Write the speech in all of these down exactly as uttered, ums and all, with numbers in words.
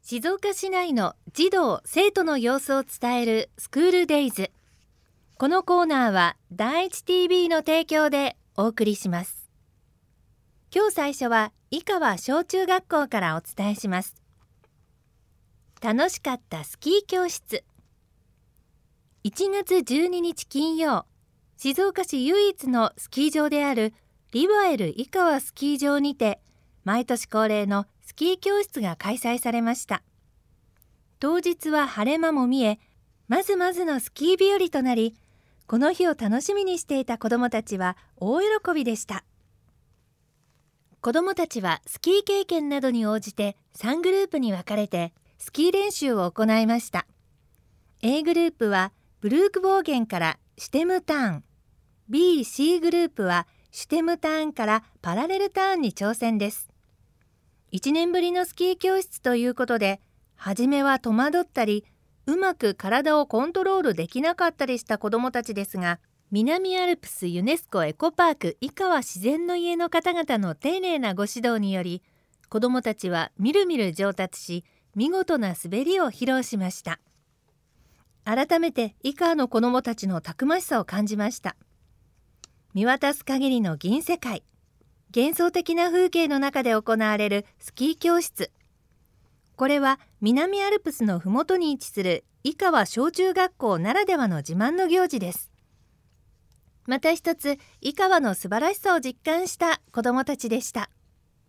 静岡市内の児童生徒の様子を伝えるスクールデイズ。このコーナーは第一 ティービー の提供でお送りします。今日最初は井川小中学校からお伝えします。楽しかったスキー教室。いちがつじゅうににち金曜、静岡市唯一のスキー場であるリバエル井川スキー場にて毎年恒例のスキー教室が開催されました。当日は晴れ間も見え、まずまずのスキー日和となり、この日を楽しみにしていた子どもたちは大喜びでした。子どもたちはスキー経験などに応じてさんグループに分かれてスキー練習を行いました。A グループはブルークボーゲンからシュテムターン、B、C グループはシュテムターンからパラレルターンに挑戦です。いちねんぶりのスキー教室ということで、初めは戸惑ったり、うまく体をコントロールできなかったりした子どもたちですが、南アルプスユネスコエコパーク井川自然の家の方々の丁寧なご指導により、子どもたちはみるみる上達し、見事な滑りを披露しました。改めて井川の子どもたちのたくましさを感じました。見渡す限りの銀世界、幻想的な風景の中で行われるスキー教室。これは南アルプスのふもとに位置する井川小中学校ならではの自慢の行事です。また一つ井川の素晴らしさを実感した子どもたちでした。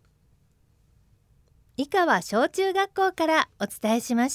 井川小中学校からお伝えしました。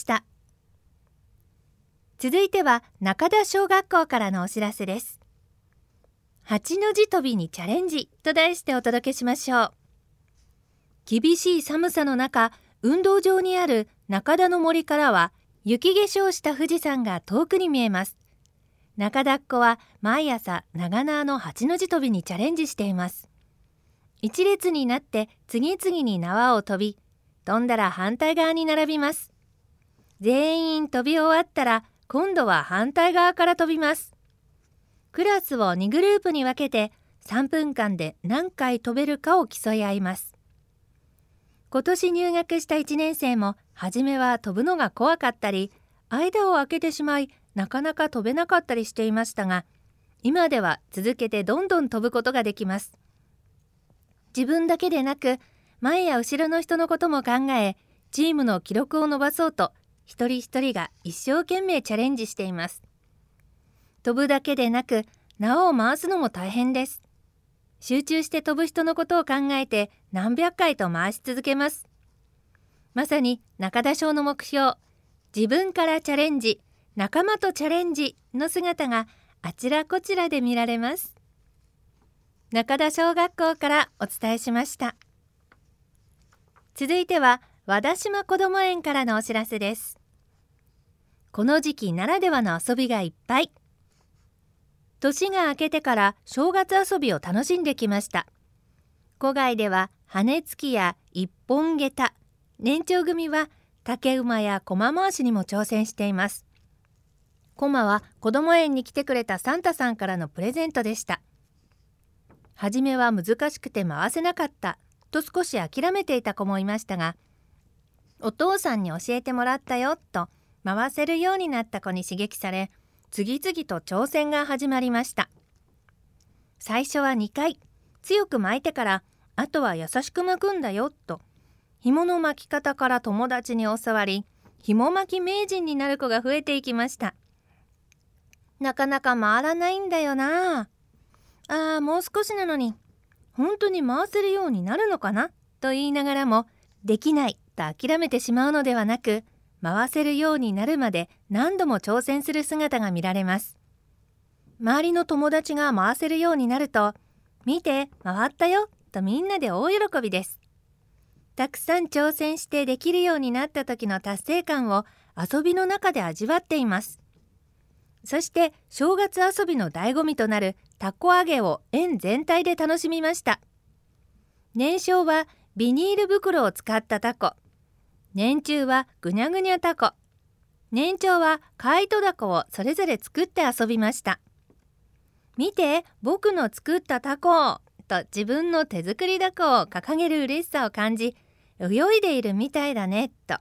続いては中田小学校からのお知らせです。八の字跳びにチャレンジと題してお届けしましょう。厳しい寒さの中、運動場にある中田の森からは雪化粧した富士山が遠くに見えます。中田っ子は毎朝長縄の八の字跳びにチャレンジしています。一列になって次々に縄を跳び、飛んだら反対側に並びます。全員飛び終わったら今度は反対側から飛びます。クラスをにグループに分けてさんぷんかんで何回飛べるかを競い合います。今年入学したいちねん生も初めは飛ぶのが怖かったり、間を空けてしまいなかなか飛べなかったりしていましたが、今では続けてどんどん飛ぶことができます。自分だけでなく前や後ろの人のことも考え、チームの記録を伸ばそうと一人一人が一生懸命チャレンジしています。飛ぶだけでなく縄を回すのも大変です。集中して飛ぶ人のことを考えて何百回と回し続けます。まさに中田小の目標、自分からチャレンジ、仲間とチャレンジの姿があちらこちらで見られます。中田小学校からお伝えしました。続いては和田島こども園からのお知らせです。この時期ならではの遊びがいっぱい。年が明けてから正月遊びを楽しんできました。戸外では羽つきや一本下駄、年長組は竹馬や駒回しにも挑戦しています。駒はこども園に来てくれたサンタさんからのプレゼントでした。はじめは難しくて回せなかったと少し諦めていた子もいましたが、お父さんに教えてもらったよと回せるようになった子に刺激され、次々と挑戦が始まりました。最初はにかい強く巻いてからあとは優しく巻くんだよと紐の巻き方から友達に教わり、紐巻き名人になる子が増えていきました。なかなか回らないんだよなあーもう少しなのに、本当に回せるようになるのかなと言いながらも、できないと諦めてしまうのではなく、回せるようになるまで何度も挑戦する姿が見られます。周りの友達が回せるようになると、見て回ったよとみんなで大喜びです。たくさん挑戦してできるようになった時の達成感を遊びの中で味わっています。そして正月遊びの醍醐味となるたこ揚げを園全体で楽しみました。年少はビニール袋を使ったたこ、年中はぐにゃぐにゃたこ、年長はカイトだこをそれぞれ作って遊びました。見て僕の作ったたこと自分の手作りだこを掲げる嬉しさを感じ、泳いでいるみたいだねと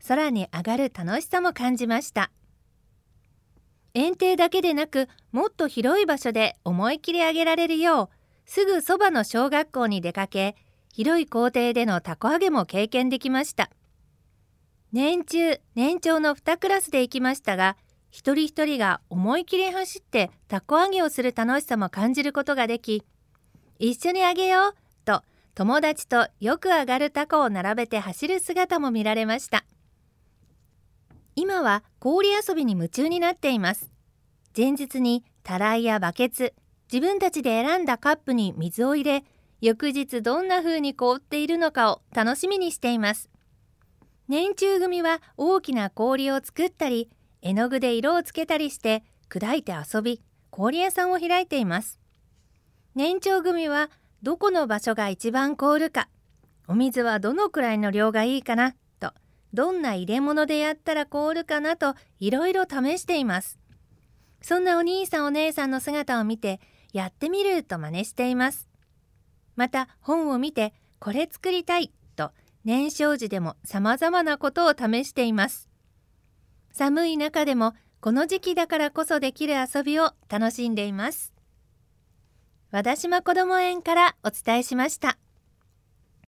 空に上がる楽しさも感じました。園庭だけでなく、もっと広い場所で思い切り上げられるよう、すぐそばの小学校に出かけ、広い校庭での凧揚げも経験できました。年中、年長のにクラスで行きましたが、一人一人が思い切り走って凧揚げをする楽しさも感じることができ、一緒にあげようと友達とよく上がる凧を並べて走る姿も見られました。今は氷遊びに夢中になっています。前日にたらいやバケツ、自分たちで選んだカップに水を入れ、翌日どんな風に凍っているのかを楽しみにしています。年中組は大きな氷を作ったり、絵の具で色をつけたりして砕いて遊び、氷屋さんを開いています。年長組はどこの場所が一番凍るか、お水はどのくらいの量がいいかなと、どんな入れ物でやったら凍るかなといろいろ試しています。そんなお兄さんお姉さんの姿を見て、やってみると真似しています。また本を見て、これ作りたいと年少時でも様々なことを試しています。寒い中でもこの時期だからこそできる遊びを楽しんでいます。和田島こども園からお伝えしました。